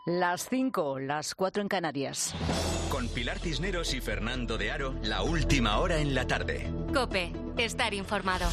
Las 5, las 4 en Canarias. Con Pilar Cisneros y Fernando de Aro, la última hora en la tarde. COPE, estar informado.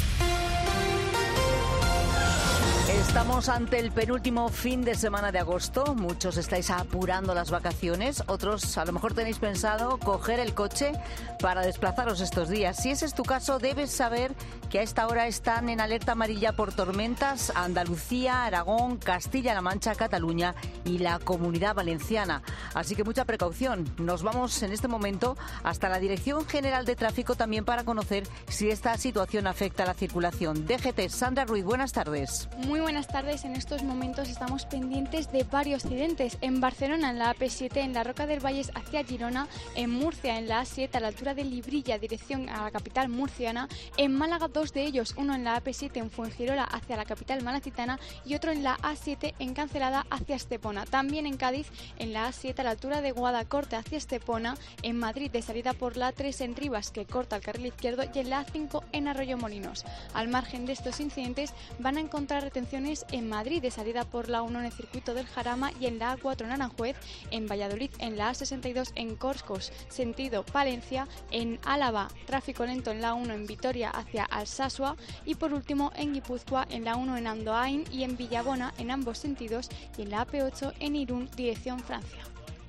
Estamos ante el penúltimo fin de semana de agosto. Muchos estáis apurando las vacaciones. Otros a lo mejor tenéis pensado coger el coche para desplazaros estos días. Si ese es tu caso, debes saber que a esta hora están en alerta amarilla por tormentas Andalucía, Aragón, Castilla-La Mancha, Cataluña y la Comunidad Valenciana. Así que mucha precaución. Nos vamos en este momento hasta la Dirección General de Tráfico también para conocer si esta situación afecta a la circulación. DGT, Sandra Ruiz, buenas tardes. Muy buenas tardes. En estos momentos estamos pendientes de varios accidentes. En Barcelona, en la AP7, en la Roca del Vallès hacia Girona, en Murcia, en la A7, a la altura de Librilla, dirección a la capital murciana. En Málaga, dos de ellos, uno en la AP7 en Fuengirola hacia la capital malacitana y otro en la A7 en Cancelada hacia Estepona. También en Cádiz, en la A7 a la altura de Guadacorte hacia Estepona. En Madrid, de salida por la A3 en Rivas, que corta el carril izquierdo, y en la A5 en Arroyomolinos. Al margen de estos incidentes, van a encontrar retenciones en Madrid, de salida por la 1 en el circuito del Jarama, y en la A4 en Aranjuez. En Valladolid, en la A62 en Corcos, sentido Palencia. En Álava, tráfico lento en la 1 en Vitoria hacia Alsasua. Y por último en Guipúzcoa, en la 1 en Andoain y en Villabona en ambos sentidos. Y en la AP8 en Irún, dirección Francia.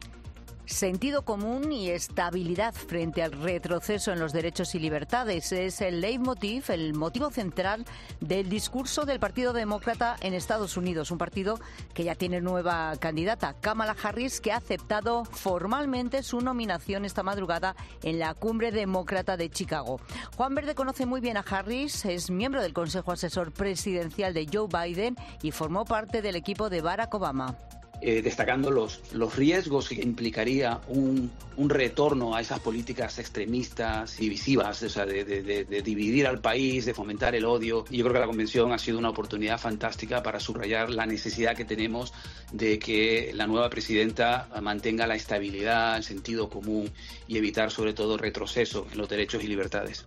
Sentido común y estabilidad frente al retroceso en los derechos y libertades es el leitmotiv, el motivo central del discurso del Partido Demócrata en Estados Unidos, un partido que ya tiene nueva candidata, Kamala Harris, que ha aceptado formalmente su nominación esta madrugada en la Cumbre Demócrata de Chicago. Juan Verde conoce muy bien a Harris, es miembro del Consejo Asesor Presidencial de Joe Biden y formó parte del equipo de Barack Obama. Destacando los riesgos que implicaría un retorno a esas políticas extremistas, divisivas, o sea, de dividir al país, de fomentar el odio. Y yo creo que la convención ha sido una oportunidad fantástica para subrayar la necesidad que tenemos de que la nueva presidenta mantenga la estabilidad, el sentido común y evitar sobre todo retroceso en los derechos y libertades.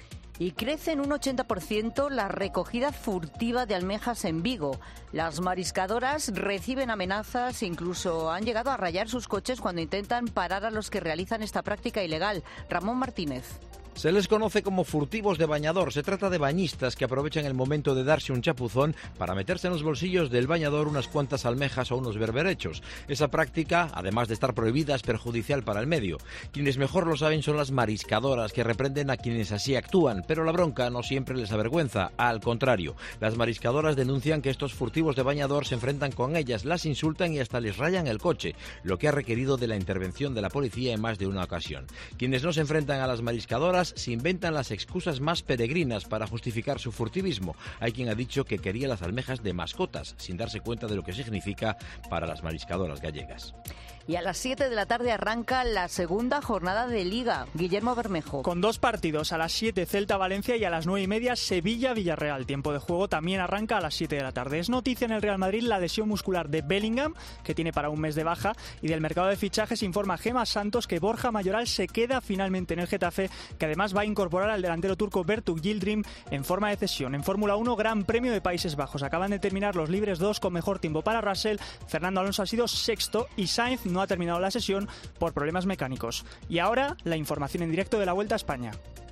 Y crece en un 80% la recogida furtiva de almejas en Vigo. Las mariscadoras reciben amenazas, incluso han llegado a rayar sus coches cuando intentan parar a los que realizan esta práctica ilegal. Ramón Martínez. Se les conoce como furtivos de bañador. Se trata de bañistas que aprovechan el momento de darse un chapuzón para meterse en los bolsillos del bañador unas cuantas almejas o unos berberechos. Esa práctica, además de estar prohibida, es perjudicial para el medio. Quienes mejor lo saben son las mariscadoras, que reprenden a quienes así actúan, pero la bronca no siempre les avergüenza. Al contrario, las mariscadoras denuncian que estos furtivos de bañador se enfrentan con ellas, las insultan y hasta les rayan el coche, lo que ha requerido de la intervención de la policía en más de una ocasión. Quienes no se enfrentan a las mariscadoras se inventan las excusas más peregrinas para justificar su furtivismo. Hay quien ha dicho que quería las almejas de mascotas, sin darse cuenta de lo que significa para las mariscadoras gallegas. Y a las 7 de la tarde arranca la segunda jornada de Liga. Guillermo Bermejo. Con dos partidos, a las 7 Celta-Valencia y a las 9:30 Sevilla-Villarreal. Tiempo de juego también arranca a las 7 de la tarde. Es noticia en el Real Madrid la lesión muscular de Bellingham, que tiene para un mes de baja, y del mercado de fichajes informa Gemma Santos que Borja Mayoral se queda finalmente en el Getafe, que además va a incorporar al delantero turco Bertu Yildirim en forma de cesión. En Fórmula 1, Gran Premio de Países Bajos. Acaban de terminar los libres 2 con mejor tiempo para Russell. Fernando Alonso ha sido sexto y Sainz no ha terminado la sesión por problemas mecánicos. Y ahora, la información en directo de la Vuelta a España.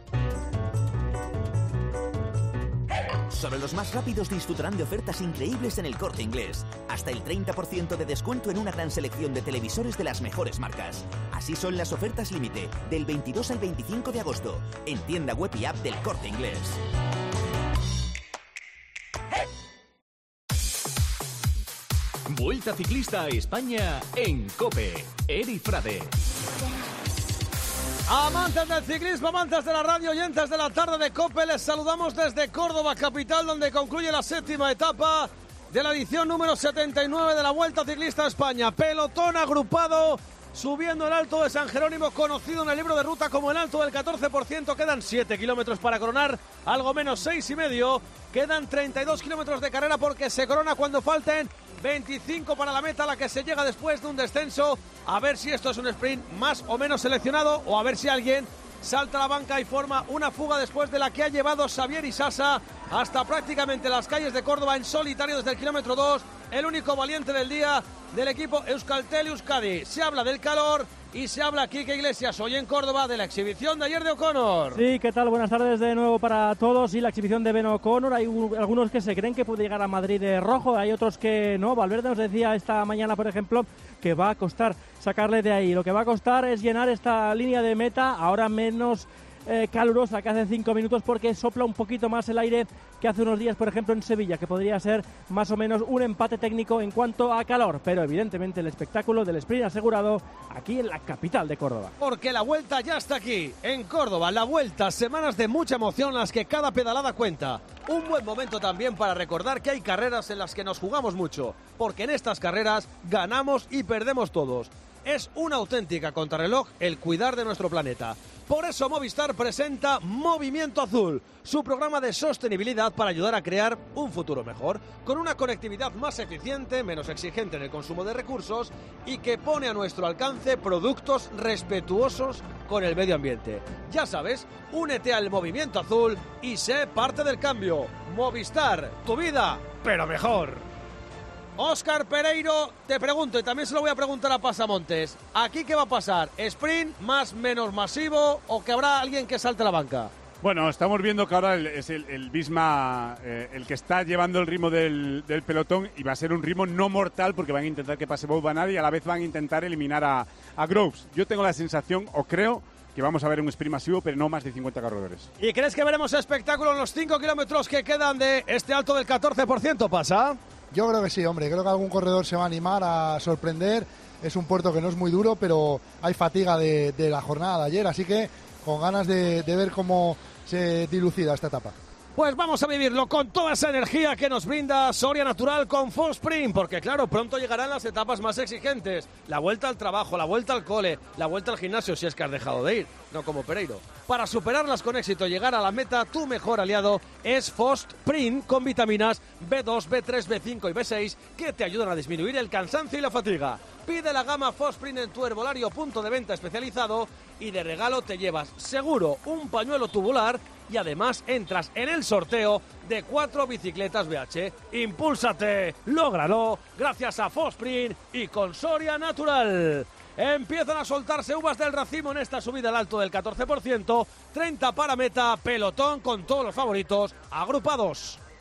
Solo los más rápidos disfrutarán de ofertas increíbles en El Corte Inglés. Hasta el 30% de descuento en una gran selección de televisores de las mejores marcas. Así son las ofertas límite, del 22 al 25 de agosto, en tienda web y app del Corte Inglés. Vuelta Ciclista a España en COPE. Eri Frade. Amantes del ciclismo, amantes de la radio, oyentes de la tarde de COPE, les saludamos desde Córdoba capital, donde concluye la séptima etapa de la edición número 79 de la Vuelta Ciclista a España. Pelotón agrupado, subiendo el Alto de San Jerónimo, conocido en el libro de ruta como el Alto del 14%. Quedan 7 kilómetros para coronar, algo menos 6,5. Quedan 32 kilómetros de carrera porque se corona cuando falten 25 para la meta, a la que se llega después de un descenso. A ver si esto es un sprint más o menos seleccionado, o a ver si alguien salta a la banca y forma una fuga después de la que ha llevado Xavier Isasa hasta prácticamente las calles de Córdoba en solitario desde el kilómetro 2. el único valiente del día del equipo Euskaltel-Euskadi. Se habla del calor y se habla Quique Iglesias hoy en Córdoba de la exhibición de ayer de O'Connor. Sí, ¿qué tal? Buenas tardes de nuevo para todos. Y la exhibición de Ben O'Connor, hay algunos que se creen que puede llegar a Madrid de rojo, hay otros que no. Valverde nos decía esta mañana, por ejemplo, que va a costar sacarle de ahí. Lo que va a costar es llenar esta línea de meta, ahora menos calurosa que hace 5 minutos, porque sopla un poquito más el aire que hace unos días, por ejemplo, en Sevilla, que podría ser más o menos un empate técnico en cuanto a calor, pero evidentemente el espectáculo del sprint asegurado aquí en la capital de Córdoba. Porque la vuelta ya está aquí, en Córdoba, la vuelta, semanas de mucha emoción, las que cada pedalada cuenta. Un buen momento también para recordar que hay carreras en las que nos jugamos mucho, porque en estas carreras ganamos y perdemos todos. Es una auténtica contrarreloj el cuidar de nuestro planeta. Por eso Movistar presenta Movimiento Azul, su programa de sostenibilidad para ayudar a crear un futuro mejor, con una conectividad más eficiente, menos exigente en el consumo de recursos y que pone a nuestro alcance productos respetuosos con el medio ambiente. Ya sabes, únete al Movimiento Azul y sé parte del cambio. Movistar, tu vida, pero mejor. Óscar Pereiro, te pregunto, y también se lo voy a preguntar a Pasamontes, ¿aquí qué va a pasar? ¿Sprint más menos masivo o que habrá alguien que salte a la banca? Bueno, estamos viendo que ahora es el Visma el que está llevando el ritmo del pelotón, y va a ser un ritmo no mortal porque van a intentar que pase Bob Van Aert y a la vez van a intentar eliminar a Groves. Yo tengo la sensación, o creo, que vamos a ver un sprint masivo, pero no más de 50 corredores. ¿Y crees que veremos espectáculo en los 5 kilómetros que quedan de este alto del 14%, Pasa? Yo creo que sí, hombre. Creo que algún corredor se va a animar a sorprender. Es un puerto que no es muy duro, pero hay fatiga de la jornada de ayer. Así que con ganas de ver cómo se dilucida esta etapa. Pues vamos a vivirlo con toda esa energía que nos brinda Soria Natural con Fosprint, porque claro, pronto llegarán las etapas más exigentes, la vuelta al trabajo, la vuelta al cole, la vuelta al gimnasio si es que has dejado de ir, no como Pereiro. Para superarlas con éxito y llegar a la meta, tu mejor aliado es Fosprint con vitaminas B2, B3, B5 y B6 que te ayudan a disminuir el cansancio y la fatiga. Pide la gama Fosprint en tu herbolario punto de venta especializado y de regalo te llevas seguro un pañuelo tubular y además entras en el sorteo de 4 bicicletas BH. ¡Impúlsate! ¡Lógralo! Gracias a Fosprint y con Soria Natural. Empiezan a soltarse uvas del racimo en esta subida al alto del 14%, 30 para meta, pelotón con todos los favoritos agrupados.